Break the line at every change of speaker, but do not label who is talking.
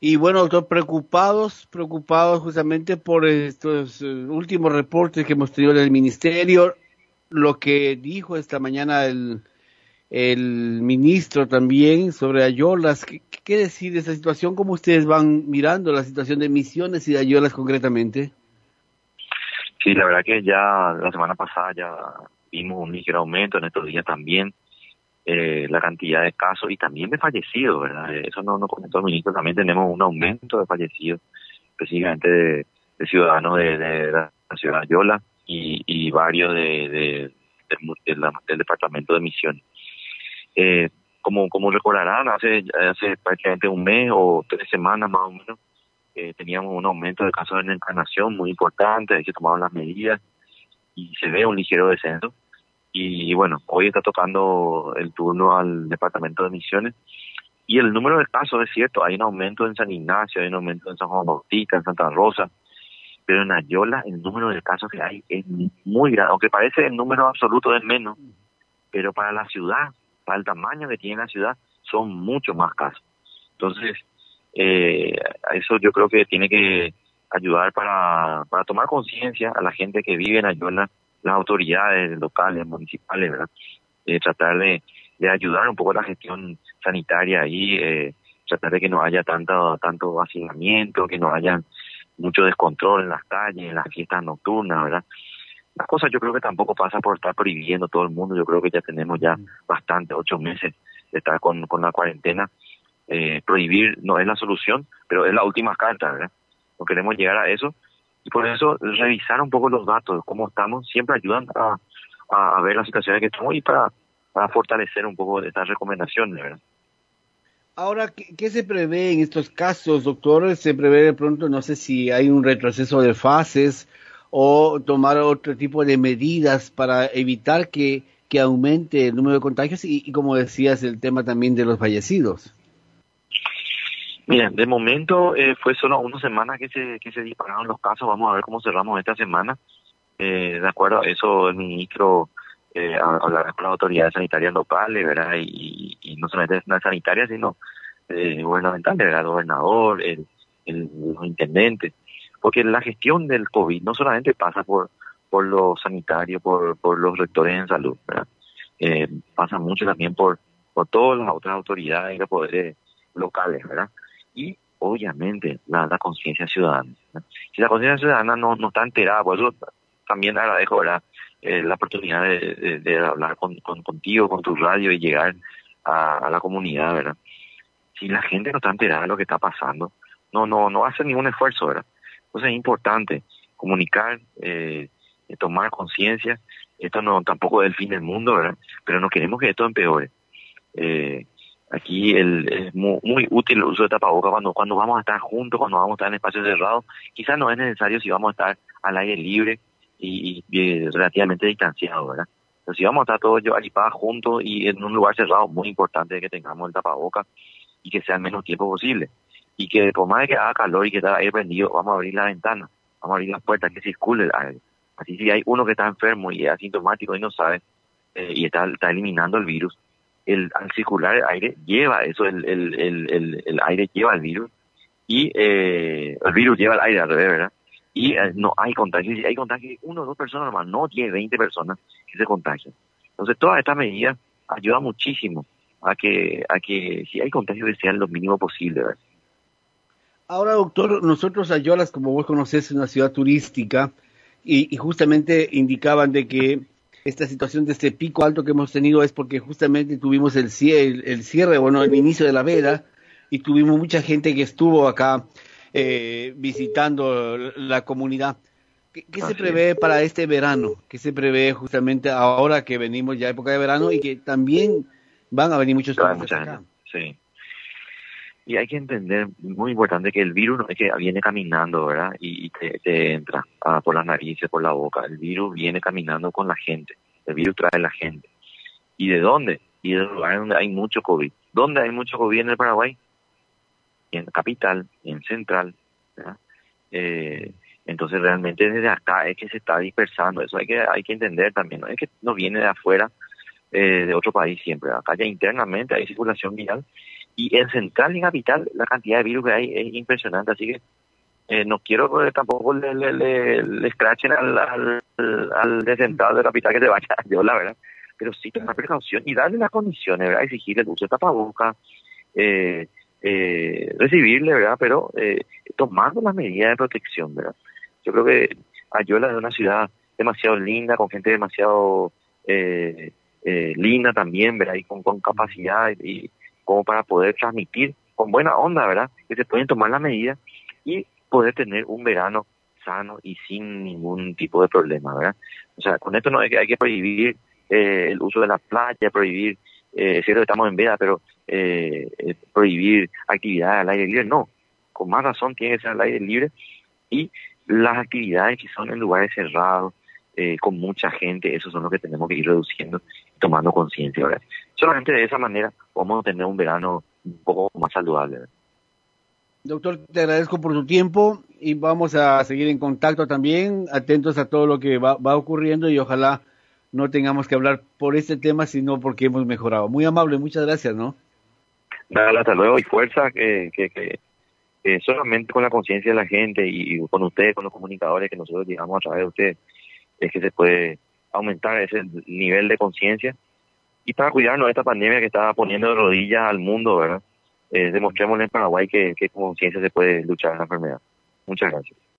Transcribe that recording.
Y bueno, doctor, preocupados justamente por estos últimos reportes que hemos tenido del ministerio, lo que dijo esta mañana el ministro también sobre Ayolas. ¿Qué decir de esa situación? ¿Cómo ustedes van mirando la situación de Misiones y de Ayolas concretamente?
Sí, la verdad que ya la semana pasada ya vimos un ligero aumento, en estos días también, la cantidad de casos y también de fallecidos, ¿verdad? Eso no comentó el ministro, también tenemos un aumento de fallecidos, específicamente de ciudadanos de la ciudad de Ayola y varios del departamento de Misiones. Como recordarán, hace prácticamente un mes o 3 semanas más o menos, teníamos un aumento de casos en Encarnación muy importante, ahí se tomaron las medidas y se ve un ligero descenso. Y bueno, hoy está tocando el turno al departamento de Misiones y el número de casos es cierto, hay un aumento en San Ignacio, hay un aumento en San Juan Bautista, en Santa Rosa, pero en Ayola el número de casos que hay es muy grande, aunque parece el número absoluto es menos, pero para la ciudad, para el tamaño que tiene la ciudad, son mucho más casos. Entonces, a eso yo creo que tiene que ayudar para tomar conciencia a la gente que vive en Ayola, las autoridades locales, municipales, ¿verdad? Tratar de ayudar un poco a la gestión sanitaria ahí, tratar de que no haya tanto hacinamiento, que no haya mucho descontrol en las calles, en las fiestas nocturnas, ¿verdad? Las cosas yo creo que tampoco pasa por estar prohibiendo todo el mundo, yo creo que ya tenemos ya bastante, 8 meses de estar con la cuarentena. Prohibir no es la solución, pero es la última carta, ¿verdad? No queremos llegar a eso y por eso revisar un poco los datos, cómo estamos, siempre ayudan a ver las situaciones que estamos y para fortalecer un poco estas recomendaciones, ¿verdad?
Ahora, ¿qué se prevé en estos casos, doctor? ¿Se prevé de pronto, no sé si hay un retroceso de fases o tomar otro tipo de medidas para evitar que aumente el número de contagios y como decías, el tema también de los fallecidos?
Mira, de momento fue solo una semana que se dispararon los casos, vamos a ver cómo cerramos esta semana. De acuerdo a eso, el ministro hablará con las autoridades sanitarias locales, ¿verdad? Y no solamente las sanitarias, sino gubernamentales, ¿verdad? El gobernador, los intendentes. Porque la gestión del COVID no solamente pasa por los sanitarios, por los rectores en salud, ¿verdad? Pasa mucho también por todas las otras autoridades y los poderes locales, ¿verdad? Y obviamente la conciencia ciudadana, ¿verdad? Si la conciencia ciudadana no está enterada, por eso también agradezco, ¿verdad? La oportunidad de hablar contigo, con tu radio y llegar a la comunidad, ¿verdad? Si la gente no está enterada de lo que está pasando, no hace ningún esfuerzo, ¿verdad? Entonces es importante comunicar, tomar conciencia. Esto no tampoco es el fin del mundo, ¿verdad? Pero no queremos que esto empeore. Aquí es muy útil el uso de tapabocas cuando vamos a estar juntos, cuando vamos a estar en espacios cerrados. Quizás no es necesario si vamos a estar al aire libre y relativamente distanciados, ¿verdad? Pero si vamos a estar todos agripados juntos y en un lugar cerrado, muy importante que tengamos el tapabocas y que sea el menos tiempo posible. Y que por más de que haga calor y que esté aire prendido, vamos a abrir la ventana, vamos a abrir las puertas, que circule el aire. Así si hay uno que está enfermo y es asintomático y no sabe, y está eliminando el virus, al circular el aire lleva eso, el aire lleva el virus y el virus lleva el aire al revés, ¿verdad? Y no hay contagio. Si hay contagio, 1 o 2 personas nomás, no 10, 20 personas que se contagian. Entonces todas estas medidas ayudan muchísimo a que si hay contagio que sean lo mínimo posible, ¿verdad?
Ahora, doctor, nosotros Ayolas, como vos conocés, es una ciudad turística y justamente indicaban de que esta situación de este pico alto que hemos tenido es porque justamente tuvimos el cierre, bueno, el inicio de la veda y tuvimos mucha gente que estuvo acá visitando la comunidad. ¿Qué se
Así es.
prevé para este verano? ¿Qué se prevé justamente ahora que venimos ya época de verano y que también van a venir muchos
Hay
turistas
mucha gente,
acá?
sí. Y hay que entender, muy importante, que el virus no es que viene caminando, ¿verdad? Y te entra por las narices, por la boca. El virus viene caminando con la gente. El virus trae a la gente. ¿Y de dónde? Y de lugares donde hay mucho COVID. ¿Dónde hay mucho COVID en el Paraguay? En Capital, en Central, ¿verdad? Entonces realmente desde acá es que se está dispersando. Eso hay que entender también. No es que no viene de afuera, de otro país siempre. Acá ya internamente hay circulación viral Y en Central y Capital la cantidad de virus que hay es impresionante, así que no quiero que tampoco le escrachen al de Central de Capital que se vaya yo, la verdad. Pero sí tomar precaución y darle las condiciones, ¿verdad? Exigir el uso de tapabocas, recibirle, ¿verdad? Pero tomando las medidas de protección, ¿verdad? Yo creo que Ayala es una ciudad demasiado linda, con gente demasiado linda también, ¿verdad? Y con capacidad y como para poder transmitir con buena onda, ¿verdad? Que se pueden tomar las medidas y poder tener un verano sano y sin ningún tipo de problema, ¿verdad? O sea, con esto no hay que prohibir el uso de la playa, prohibir, es cierto que estamos en veda, pero prohibir actividades al aire libre, no. Con más razón tiene que ser al aire libre y las actividades que son en lugares cerrados, con mucha gente, esos son los que tenemos que ir reduciendo y tomando conciencia, ¿verdad? Solamente de esa manera vamos a tener un verano un poco más saludable, ¿verdad?
Doctor, te agradezco por tu tiempo y vamos a seguir en contacto también, atentos a todo lo que va ocurriendo y ojalá no tengamos que hablar por este tema, sino porque hemos mejorado. Muy amable, muchas gracias, ¿no?
Nada, hasta luego y fuerza, que solamente con la conciencia de la gente y con ustedes, con los comunicadores que nosotros llegamos a través de ustedes, es que se puede aumentar ese nivel de conciencia y para cuidarnos de esta pandemia que está poniendo de rodillas al mundo, ¿verdad? Demostrémosle en Paraguay que con conciencia se puede luchar la enfermedad. Muchas gracias.